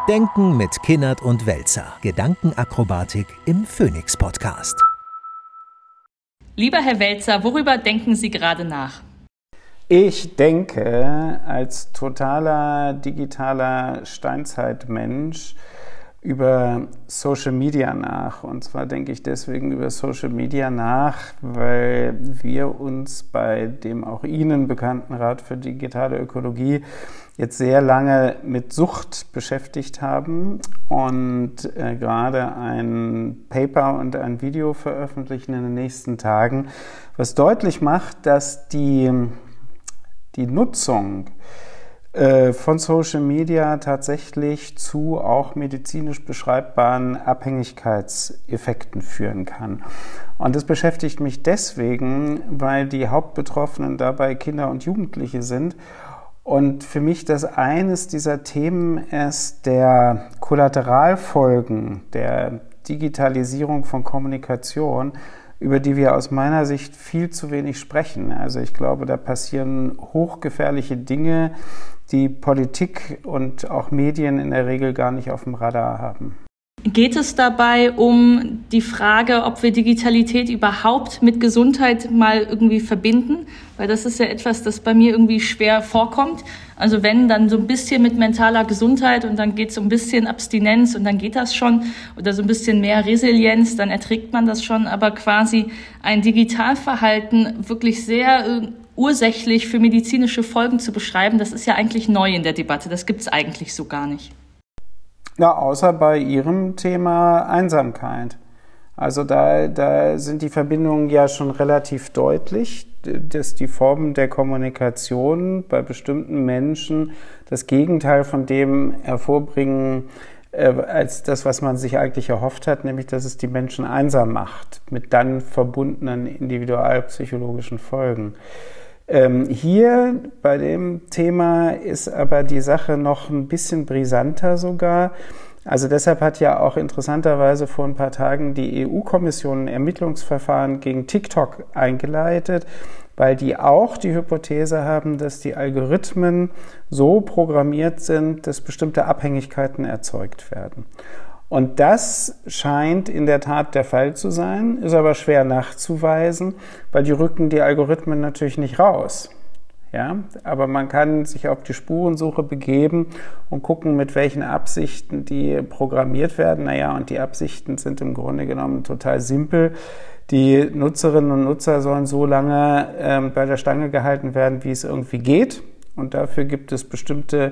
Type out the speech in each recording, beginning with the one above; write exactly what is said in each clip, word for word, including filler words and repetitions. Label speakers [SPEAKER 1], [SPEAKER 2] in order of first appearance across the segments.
[SPEAKER 1] Denken mit Kinnert und Welzer. Gedankenakrobatik im Phoenix-Podcast.
[SPEAKER 2] Lieber Herr Welzer, worüber denken Sie gerade nach?
[SPEAKER 3] Ich denke als totaler digitaler Steinzeitmensch über Social Media nach. Und zwar denke ich deswegen über Social Media nach, weil wir uns bei dem auch Ihnen bekannten Rat für digitale Ökologie jetzt sehr lange mit Sucht beschäftigt haben und äh, gerade ein Paper und ein Video veröffentlichen in den nächsten Tagen, was deutlich macht, dass die, die Nutzung äh, von Social Media tatsächlich zu auch medizinisch beschreibbaren Abhängigkeitseffekten führen kann. Und das beschäftigt mich deswegen, weil die Hauptbetroffenen dabei Kinder und Jugendliche sind. Und für mich das eines dieser Themen ist der Kollateralfolgen der Digitalisierung von Kommunikation, über die wir aus meiner Sicht viel zu wenig sprechen. Also ich glaube, da passieren hochgefährliche Dinge, die Politik und auch Medien in der Regel gar nicht auf dem Radar haben.
[SPEAKER 2] Geht es dabei um die Frage, ob wir Digitalität überhaupt mit Gesundheit mal irgendwie verbinden? Weil das ist ja etwas, das bei mir irgendwie schwer vorkommt. Also wenn, dann so ein bisschen mit mentaler Gesundheit und dann geht es um ein bisschen Abstinenz und dann geht das schon. Oder so ein bisschen mehr Resilienz, dann erträgt man das schon. Aber quasi ein Digitalverhalten wirklich sehr äh, ursächlich für medizinische Folgen zu beschreiben, das ist ja eigentlich neu in der Debatte. Das gibt es eigentlich so gar nicht.
[SPEAKER 3] Ja, außer bei Ihrem Thema Einsamkeit. Also da, da sind die Verbindungen ja schon relativ deutlich, dass die Formen der Kommunikation bei bestimmten Menschen das Gegenteil von dem hervorbringen, äh, als das, was man sich eigentlich erhofft hat, nämlich dass es die Menschen einsam macht, mit dann verbundenen individualpsychologischen Folgen. Ähm, hier bei dem Thema ist aber die Sache noch ein bisschen brisanter sogar. Also deshalb hat ja auch interessanterweise vor ein paar Tagen die E U-Kommission ein Ermittlungsverfahren gegen TikTok eingeleitet, weil die auch die Hypothese haben, dass die Algorithmen so programmiert sind, dass bestimmte Abhängigkeiten erzeugt werden. Und das scheint in der Tat der Fall zu sein, ist aber schwer nachzuweisen, weil die rücken die Algorithmen natürlich nicht raus. Ja, aber man kann sich auf die Spurensuche begeben und gucken, mit welchen Absichten die programmiert werden. Naja, und die Absichten sind im Grunde genommen total simpel. Die Nutzerinnen und Nutzer sollen so lange ähm, bei der Stange gehalten werden, wie es irgendwie geht. Und dafür gibt es bestimmte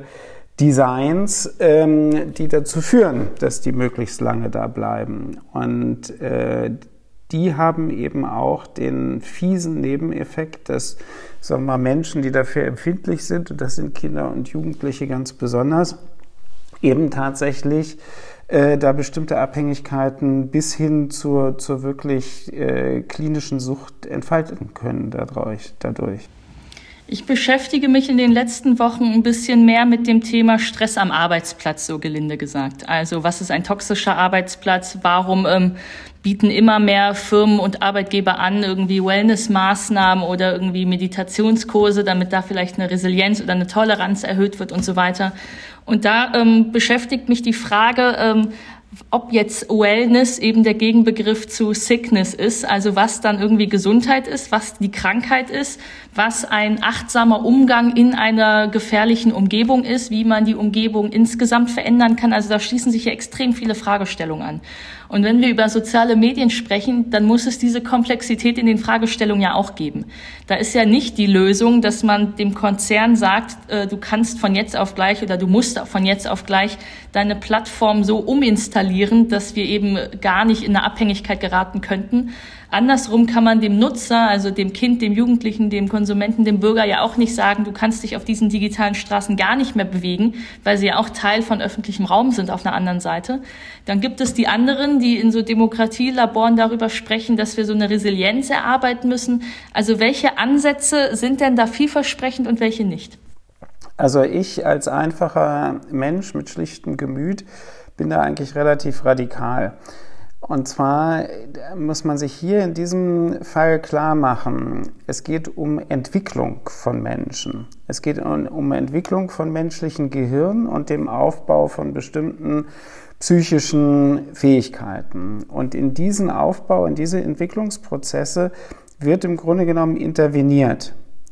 [SPEAKER 3] Designs, ähm, die dazu führen, dass die möglichst lange da bleiben. Und äh, die haben eben auch den fiesen Nebeneffekt, dass, sagen wir mal, Menschen, die dafür empfindlich sind, und das sind Kinder und Jugendliche ganz besonders, eben tatsächlich äh, da bestimmte Abhängigkeiten bis hin zur, zur wirklich äh, klinischen Sucht entfalten können dadurch. dadurch.
[SPEAKER 2] Ich beschäftige mich in den letzten Wochen ein bisschen mehr mit dem Thema Stress am Arbeitsplatz, so gelinde gesagt. Also was ist ein toxischer Arbeitsplatz? Warum ähm, bieten immer mehr Firmen und Arbeitgeber an, irgendwie Wellness-Maßnahmen oder irgendwie Meditationskurse, damit da vielleicht eine Resilienz oder eine Toleranz erhöht wird und so weiter. Und da ähm, beschäftigt mich die Frage, ähm, ob jetzt Wellness eben der Gegenbegriff zu Sickness ist, also was dann irgendwie Gesundheit ist, was die Krankheit ist, was ein achtsamer Umgang in einer gefährlichen Umgebung ist, wie man die Umgebung insgesamt verändern kann. Also da schließen sich ja extrem viele Fragestellungen an. Und wenn wir über soziale Medien sprechen, dann muss es diese Komplexität in den Fragestellungen ja auch geben. Da ist ja nicht die Lösung, dass man dem Konzern sagt, äh, du kannst von jetzt auf gleich oder du musst von jetzt auf gleich deine Plattform so uminstallieren, dass wir eben gar nicht in eine Abhängigkeit geraten könnten. Andersrum kann man dem Nutzer, also dem Kind, dem Jugendlichen, dem Konsumenten, dem Bürger ja auch nicht sagen, du kannst dich auf diesen digitalen Straßen gar nicht mehr bewegen, weil sie ja auch Teil von öffentlichem Raum sind auf einer anderen Seite. Dann gibt es die anderen, die in so Demokratielaboren darüber sprechen, dass wir so eine Resilienz erarbeiten müssen. Also welche Ansätze sind denn da vielversprechend und welche nicht?
[SPEAKER 3] Also ich als einfacher Mensch mit schlichtem Gemüt bin da eigentlich relativ radikal. Und zwar muss man sich hier in diesem Fall klar machen, es geht um Entwicklung von Menschen. Es geht um, um Entwicklung von menschlichen Gehirn und dem Aufbau von bestimmten psychischen Fähigkeiten. Und in diesen Aufbau, in diese Entwicklungsprozesse wird im Grunde genommen interveniert.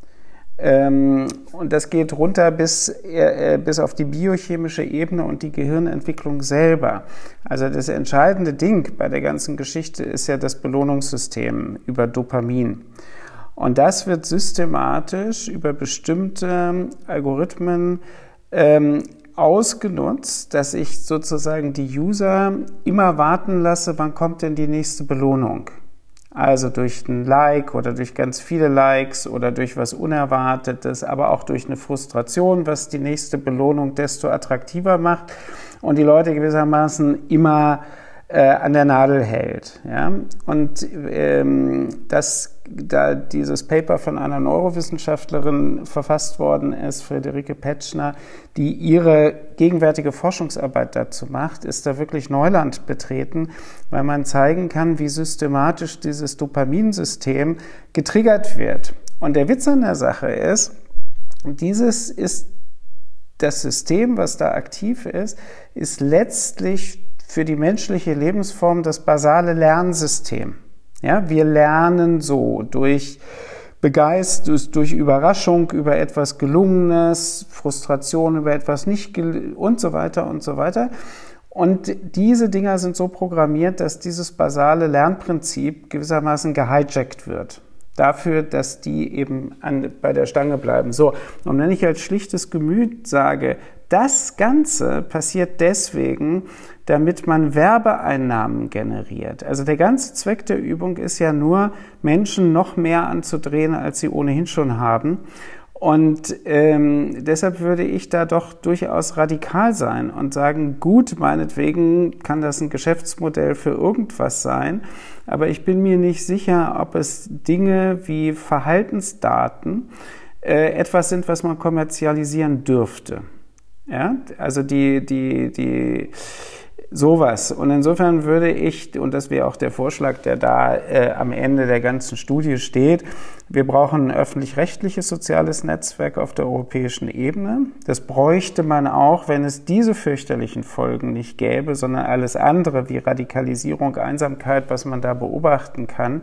[SPEAKER 3] Ähm, und das geht runter bis, äh, bis auf die biochemische Ebene und die Gehirnentwicklung selber. Also das entscheidende Ding bei der ganzen Geschichte ist ja das Belohnungssystem über Dopamin. Und das wird systematisch über bestimmte Algorithmen ähm, ausgenutzt, dass ich sozusagen die User immer warten lasse, wann kommt denn die nächste Belohnung. Also durch ein Like oder durch ganz viele Likes oder durch was Unerwartetes, aber auch durch eine Frustration, was die nächste Belohnung desto attraktiver macht und die Leute gewissermaßen immer äh, an der Nadel hält. Ja? Und ähm, dass da dieses Paper von einer Neurowissenschaftlerin verfasst worden ist, Friederike Petschner, die ihre gegenwärtige Forschungsarbeit dazu macht, ist da wirklich Neuland betreten, weil man zeigen kann, wie systematisch dieses Dopaminsystem getriggert wird. Und der Witz an der Sache ist, dieses ist das System, was da aktiv ist, ist letztlich für die menschliche Lebensform das basale Lernsystem. Ja, wir lernen so durch Begeisterung, durch Überraschung über etwas Gelungenes, Frustration über etwas nicht gelungen und so weiter und so weiter. Und diese Dinger sind so programmiert, dass dieses basale Lernprinzip gewissermaßen gehijackt wird. Dafür, dass die eben an, bei der Stange bleiben. So, und wenn ich als schlichtes Gemüt sage, das Ganze passiert deswegen, damit man Werbeeinnahmen generiert. Also der ganze Zweck der Übung ist ja nur, Menschen noch mehr anzudrehen, als sie ohnehin schon haben. Und ähm, deshalb würde ich da doch durchaus radikal sein und sagen, gut, meinetwegen kann das ein Geschäftsmodell für irgendwas sein, aber ich bin mir nicht sicher, ob es Dinge wie Verhaltensdaten äh, etwas sind, was man kommerzialisieren dürfte. Ja, also die, die, die, sowas. Und insofern würde ich, und das wäre auch der Vorschlag, der da äh, am Ende der ganzen Studie steht, wir brauchen ein öffentlich-rechtliches soziales Netzwerk auf der europäischen Ebene. Das bräuchte man auch, wenn es diese fürchterlichen Folgen nicht gäbe, sondern alles andere wie Radikalisierung, Einsamkeit, was man da beobachten kann.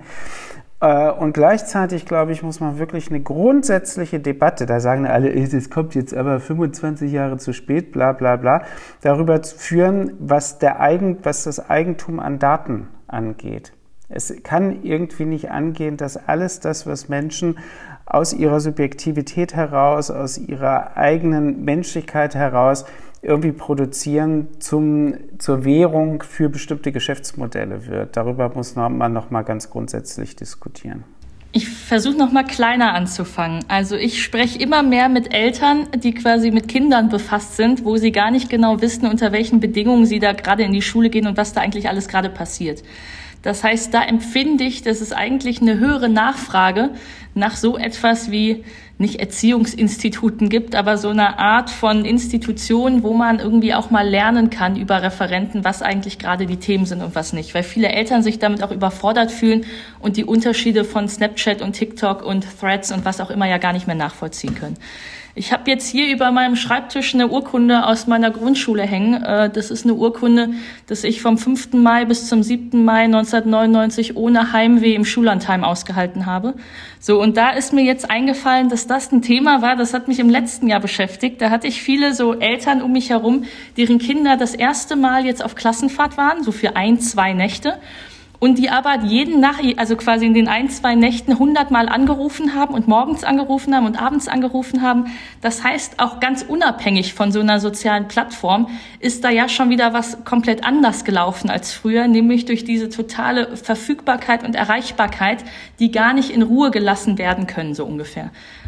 [SPEAKER 3] Und gleichzeitig, glaube ich, muss man wirklich eine grundsätzliche Debatte, da sagen alle, es kommt jetzt aber fünfundzwanzig Jahre zu spät, bla bla bla, darüber führen, was, der Eigen, was das Eigentum an Daten angeht. Es kann irgendwie nicht angehen, dass alles das, was Menschen aus ihrer Subjektivität heraus, aus ihrer eigenen Menschlichkeit heraus irgendwie produzieren, zum, zur Währung für bestimmte Geschäftsmodelle wird. Darüber muss man noch mal ganz grundsätzlich diskutieren.
[SPEAKER 2] Ich versuche noch mal kleiner anzufangen. Also ich spreche immer mehr mit Eltern, die quasi mit Kindern befasst sind, wo sie gar nicht genau wissen, unter welchen Bedingungen sie da gerade in die Schule gehen und was da eigentlich alles gerade passiert. Das heißt, da empfinde ich, dass es eigentlich eine höhere Nachfrage nach so etwas wie nicht Erziehungsinstituten gibt, aber so eine Art von Institution, wo man irgendwie auch mal lernen kann über Referenten, was eigentlich gerade die Themen sind und was nicht. Weil viele Eltern sich damit auch überfordert fühlen und die Unterschiede von Snapchat und TikTok und Threads und was auch immer ja gar nicht mehr nachvollziehen können. Ich habe jetzt hier über meinem Schreibtisch eine Urkunde aus meiner Grundschule hängen. Das ist eine Urkunde, dass ich vom fünften Mai bis zum siebten Mai neunzehnhundertneunundneunzig ohne Heimweh im Schullandheim ausgehalten habe. So, und da ist mir jetzt eingefallen, dass das ein Thema war, das hat mich im letzten Jahr beschäftigt. Da hatte ich viele so Eltern um mich herum, deren Kinder das erste Mal jetzt auf Klassenfahrt waren, so für ein, zwei Nächte. Und die aber jeden Nacht, also quasi in den ein, zwei Nächten hundertmal angerufen haben und morgens angerufen haben und abends angerufen haben. Das heißt, auch ganz unabhängig von so einer sozialen Plattform ist da ja schon wieder was komplett anders gelaufen als früher, nämlich durch diese totale Verfügbarkeit und Erreichbarkeit, die gar nicht in Ruhe gelassen werden können, so ungefähr.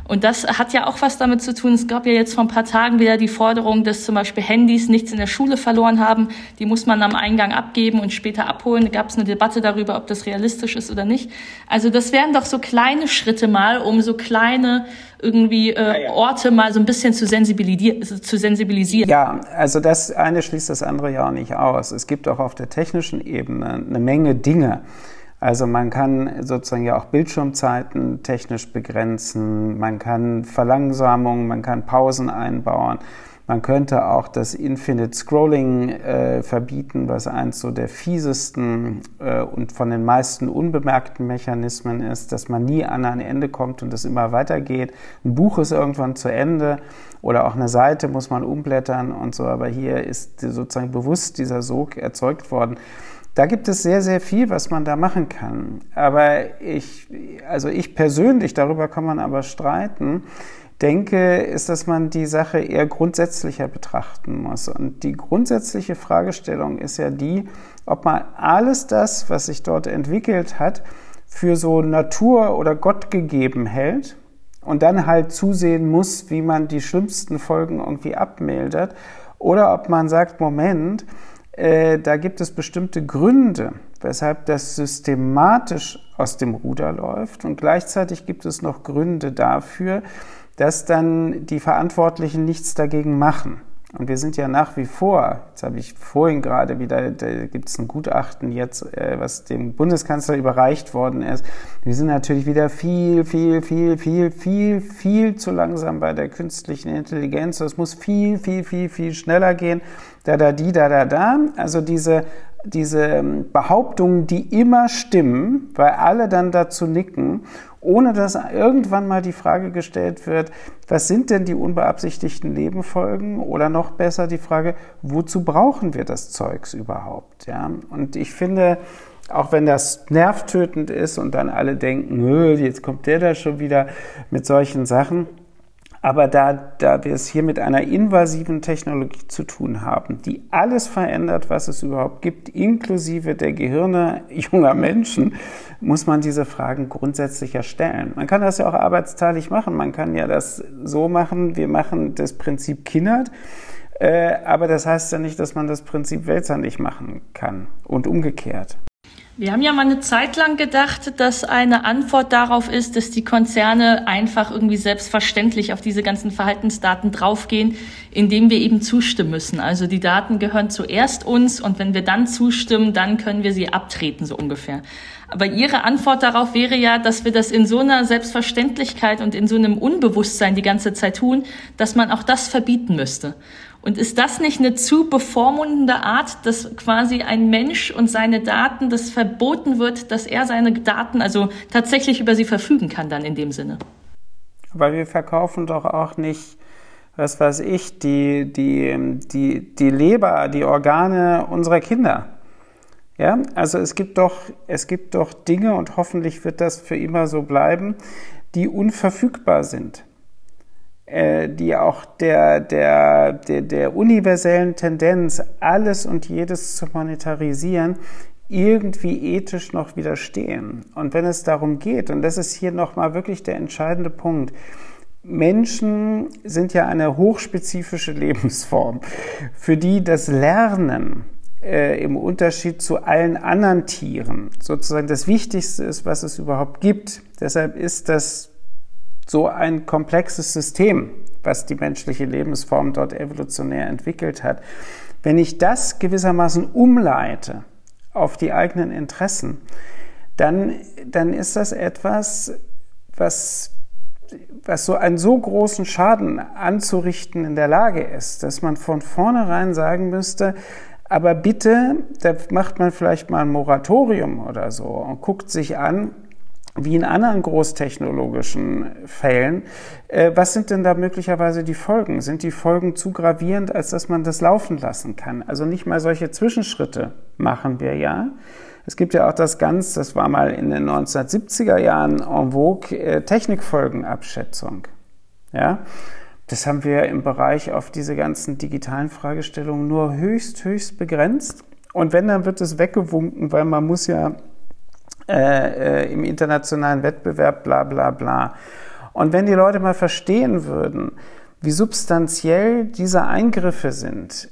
[SPEAKER 2] Und das hat ja auch was damit zu tun. Es gab ja jetzt vor ein paar Tagen wieder die Forderung, dass zum Beispiel Handys nichts in der Schule verloren haben. Die muss man am Eingang abgeben und später abholen. Da gab es eine Debatte darüber, ob das realistisch ist oder nicht. Also das wären doch so kleine Schritte mal, um so kleine irgendwie äh, ja, ja. Orte mal so ein bisschen zu sensibilisieren, zu sensibilisieren.
[SPEAKER 3] Ja, also das eine schließt das andere ja auch nicht aus. Es gibt auch auf der technischen Ebene eine Menge Dinge. Also man kann sozusagen ja auch Bildschirmzeiten technisch begrenzen, man kann Verlangsamungen, man kann Pausen einbauen, man könnte auch das Infinite Scrolling äh, verbieten, was eins so der fiesesten äh, und von den meisten unbemerkten Mechanismen ist, dass man nie an ein Ende kommt und es immer weitergeht. Ein Buch ist irgendwann zu Ende oder auch eine Seite muss man umblättern und so, aber hier ist sozusagen bewusst dieser Sog erzeugt worden. Da gibt es sehr, sehr viel, was man da machen kann. Aber ich, also ich persönlich, darüber kann man aber streiten, denke, ist, dass man die Sache eher grundsätzlicher betrachten muss. Und die grundsätzliche Fragestellung ist ja die, ob man alles das, was sich dort entwickelt hat, für so Natur- oder Gott gegeben hält und dann halt zusehen muss, wie man die schlimmsten Folgen irgendwie abmildert. Oder ob man sagt, Moment, Äh, da gibt es bestimmte Gründe, weshalb das systematisch aus dem Ruder läuft und gleichzeitig gibt es noch Gründe dafür, dass dann die Verantwortlichen nichts dagegen machen. Und wir sind ja nach wie vor, jetzt habe ich vorhin gerade wieder, da gibt es ein Gutachten jetzt, äh, was dem Bundeskanzler überreicht worden ist. Wir sind natürlich wieder viel, viel, viel, viel, viel, viel zu langsam bei der künstlichen Intelligenz. Es muss viel, viel, viel, viel schneller gehen. Da, da, die, da, da, da. Also diese, diese Behauptungen, die immer stimmen, weil alle dann dazu nicken, ohne dass irgendwann mal die Frage gestellt wird, was sind denn die unbeabsichtigten Nebenfolgen? Oder noch besser die Frage, wozu brauchen wir das Zeugs überhaupt? Ja? Und ich finde, auch wenn das nervtötend ist und dann alle denken, jetzt kommt der da schon wieder mit solchen Sachen, aber da, da wir es hier mit einer invasiven Technologie zu tun haben, die alles verändert, was es überhaupt gibt, inklusive der Gehirne junger Menschen, muss man diese Fragen grundsätzlicher stellen. Man kann das ja auch arbeitsteilig machen. Man kann ja das so machen, wir machen das Prinzip Kinnert, äh, aber das heißt ja nicht, dass man das Prinzip Wälzer nicht machen kann und umgekehrt.
[SPEAKER 2] Wir haben ja mal eine Zeit lang gedacht, dass eine Antwort darauf ist, dass die Konzerne einfach irgendwie selbstverständlich auf diese ganzen Verhaltensdaten draufgehen, indem wir eben zustimmen müssen. Also die Daten gehören zuerst uns und wenn wir dann zustimmen, dann können wir sie abtreten, so ungefähr. Aber Ihre Antwort darauf wäre ja, dass wir das in so einer Selbstverständlichkeit und in so einem Unbewusstsein die ganze Zeit tun, dass man auch das verbieten müsste. Und ist das nicht eine zu bevormundende Art, dass quasi ein Mensch und seine Daten, das verboten wird, dass er seine Daten also tatsächlich über sie verfügen kann dann in dem Sinne?
[SPEAKER 3] Weil wir verkaufen doch auch nicht, was weiß ich, die, die, die, die Leber, die Organe unserer Kinder. Ja, also es gibt doch, es gibt doch Dinge und hoffentlich wird das für immer so bleiben, die unverfügbar sind. Die auch der, der, der, der universellen Tendenz, alles und jedes zu monetarisieren, irgendwie ethisch noch widerstehen. Und wenn es darum geht, und das ist hier nochmal wirklich der entscheidende Punkt, Menschen sind ja eine hochspezifische Lebensform, für die das Lernen äh, im Unterschied zu allen anderen Tieren sozusagen das Wichtigste ist, was es überhaupt gibt. Deshalb ist das so ein komplexes System, was die menschliche Lebensform dort evolutionär entwickelt hat. Wenn ich das gewissermaßen umleite auf die eigenen Interessen, dann, dann ist das etwas, was, was so einen so großen Schaden anzurichten in der Lage ist, dass man von vornherein sagen müsste, aber bitte, da macht man vielleicht mal ein Moratorium oder so und guckt sich an, wie in anderen großtechnologischen Fällen, äh, was sind denn da möglicherweise die Folgen? Sind die Folgen zu gravierend, als dass man das laufen lassen kann? Also nicht mal solche Zwischenschritte machen wir ja. Es gibt ja auch das ganz, das war mal in den neunzehnhundertsiebziger Jahren en vogue, äh, Technikfolgenabschätzung. Ja? Das haben wir im Bereich auf diese ganzen digitalen Fragestellungen nur höchst, höchst begrenzt. Und wenn, dann wird es weggewunken, weil man muss ja Äh, äh, im internationalen Wettbewerb, bla bla bla. Und wenn die Leute mal verstehen würden, wie substanziell diese Eingriffe sind,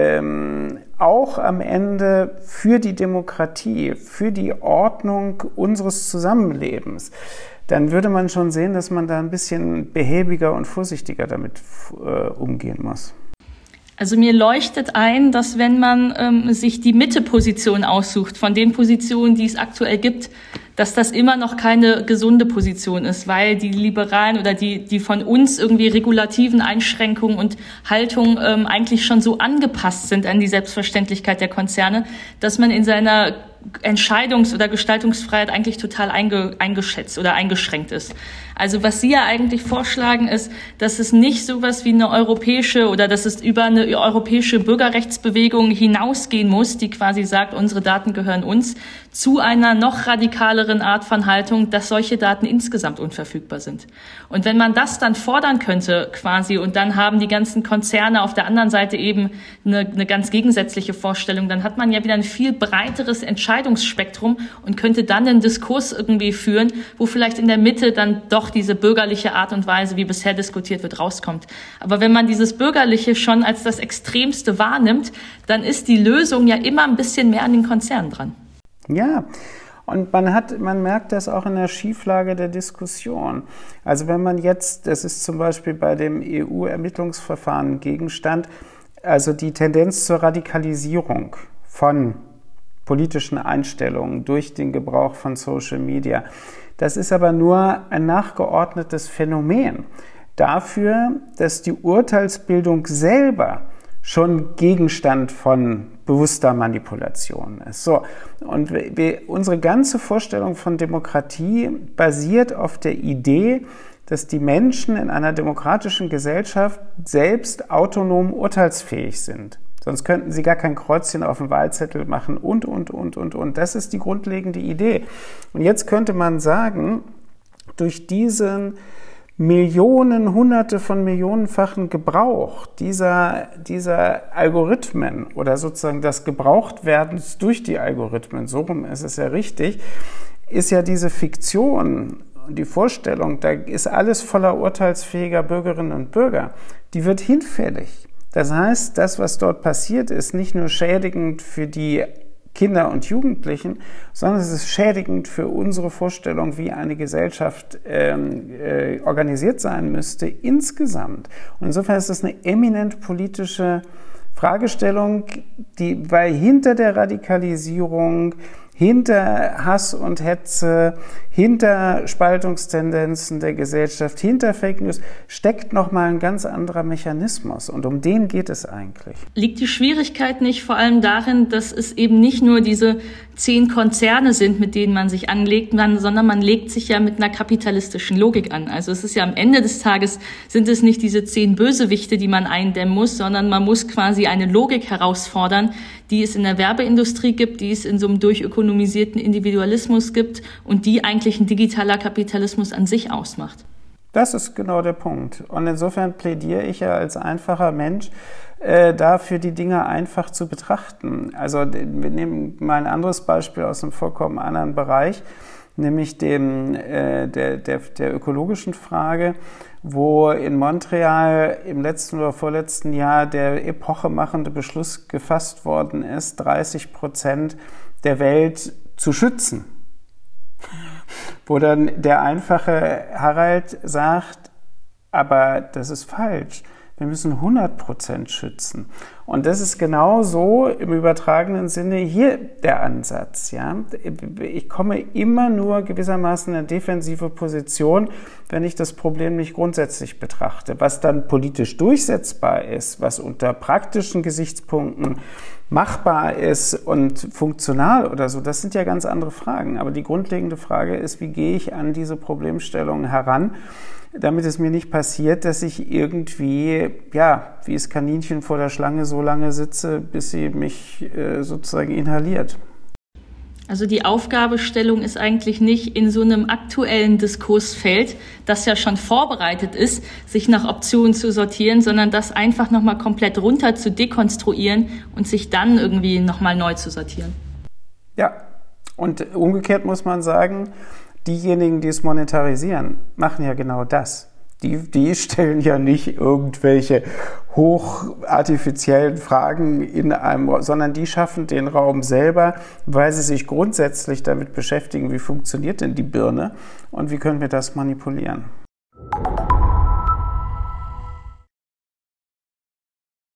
[SPEAKER 3] ähm, auch am Ende für die Demokratie, für die Ordnung unseres Zusammenlebens, dann würde man schon sehen, dass man da ein bisschen behäbiger und vorsichtiger damit äh, umgehen muss.
[SPEAKER 2] Also mir leuchtet ein, dass wenn man ähm, sich die Mitteposition aussucht von den Positionen, die es aktuell gibt, dass das immer noch keine gesunde Position ist, weil die Liberalen oder die die von uns irgendwie regulativen Einschränkungen und Haltungen ähm, eigentlich schon so angepasst sind an die Selbstverständlichkeit der Konzerne, dass man in seiner Entscheidungs- oder Gestaltungsfreiheit eigentlich total einge- eingeschätzt oder eingeschränkt ist. Also was Sie ja eigentlich vorschlagen ist, dass es nicht sowas wie eine europäische oder dass es über eine europäische Bürgerrechtsbewegung hinausgehen muss, die quasi sagt, unsere Daten gehören uns, zu einer noch radikaleren Art von Haltung, dass solche Daten insgesamt unverfügbar sind. Und wenn man das dann fordern könnte quasi und dann haben die ganzen Konzerne auf der anderen Seite eben eine, eine ganz gegensätzliche Vorstellung, dann hat man ja wieder ein viel breiteres Entscheidungsspektrum und könnte dann einen Diskurs irgendwie führen, wo vielleicht in der Mitte dann doch diese bürgerliche Art und Weise, wie bisher diskutiert wird, rauskommt. Aber wenn man dieses Bürgerliche schon als das Extremste wahrnimmt, dann ist die Lösung ja immer ein bisschen mehr an den Konzernen dran.
[SPEAKER 3] Ja, und man hat, man merkt das auch in der Schieflage der Diskussion. Also wenn man jetzt, das ist zum Beispiel bei dem E U-Ermittlungsverfahren Gegenstand, also die Tendenz zur Radikalisierung von politischen Einstellungen durch den Gebrauch von Social Media. Das ist aber nur ein nachgeordnetes Phänomen dafür, dass die Urteilsbildung selber schon Gegenstand von bewusster Manipulation ist. So, und wir, unsere ganze Vorstellung von Demokratie basiert auf der Idee, dass die Menschen in einer demokratischen Gesellschaft selbst autonom urteilsfähig sind. Sonst könnten sie gar kein Kreuzchen auf dem Wahlzettel machen und, und, und, und, und. Das ist die grundlegende Idee. Und jetzt könnte man sagen, durch diesen Millionen, hunderte von millionenfachen Gebrauch dieser, dieser Algorithmen oder sozusagen das Gebrauchtwerdens durch die Algorithmen, so rum ist es ja richtig, ist ja diese Fiktion, die Vorstellung, da ist alles voller urteilsfähiger Bürgerinnen und Bürger, die wird hinfällig. Das heißt, das, was dort passiert, ist nicht nur schädigend für die Kinder und Jugendlichen, sondern es ist schädigend für unsere Vorstellung, wie eine Gesellschaft ähm, äh, organisiert sein müsste insgesamt. Und insofern ist das eine eminent politische Fragestellung, die, weil hinter der Radikalisierung, hinter Hass und Hetze, hinter Spaltungstendenzen der Gesellschaft, hinter Fake News steckt nochmal ein ganz anderer Mechanismus. Und um den geht es eigentlich.
[SPEAKER 2] Liegt die Schwierigkeit nicht vor allem darin, dass es eben nicht nur diese zehn Konzerne sind, mit denen man sich anlegt, sondern man legt sich ja mit einer kapitalistischen Logik an. Also es ist ja am Ende des Tages, sind es nicht diese zehn Bösewichte, die man eindämmen muss, sondern man muss quasi eine Logik herausfordern, die es in der Werbeindustrie gibt, die es in so einem durchökonomisierten Individualismus gibt und die eigentlich ein digitaler Kapitalismus an sich ausmacht.
[SPEAKER 3] Das ist genau der Punkt. Und insofern plädiere ich ja als einfacher Mensch äh, dafür, die Dinge einfach zu betrachten. Also wir nehmen mal ein anderes Beispiel aus einem vollkommen anderen Bereich, nämlich dem, äh, der, der, der ökologischen Frage, wo in Montreal im letzten oder vorletzten Jahr der epochemachende Beschluss gefasst worden ist, dreißig Prozent der Welt zu schützen. Wo dann der einfache Harald sagt, aber das ist falsch. Wir müssen hundert Prozent schützen. Und das ist genau so im übertragenen Sinne hier der Ansatz. Ja? Ich komme immer nur gewissermaßen in eine defensive Position, wenn ich das Problem nicht grundsätzlich betrachte. Was dann politisch durchsetzbar ist, was unter praktischen Gesichtspunkten machbar ist und funktional oder so, das sind ja ganz andere Fragen. Aber die grundlegende Frage ist, wie gehe ich an diese Problemstellungen heran, damit es mir nicht passiert, dass ich irgendwie, ja, wie das Kaninchen vor der Schlange so lange sitze, bis sie mich äh, sozusagen inhaliert.
[SPEAKER 2] Also die Aufgabestellung ist eigentlich nicht in so einem aktuellen Diskursfeld, das ja schon vorbereitet ist, sich nach Optionen zu sortieren, sondern das einfach nochmal komplett runter zu dekonstruieren und sich dann irgendwie nochmal neu zu sortieren.
[SPEAKER 3] Ja, und umgekehrt muss man sagen, diejenigen, die es monetarisieren, machen ja genau das. Die, die stellen ja nicht irgendwelche hochartifiziellen Fragen in einem, sondern die schaffen den Raum selber, weil sie sich grundsätzlich damit beschäftigen, wie funktioniert denn die Birne und wie können wir das manipulieren.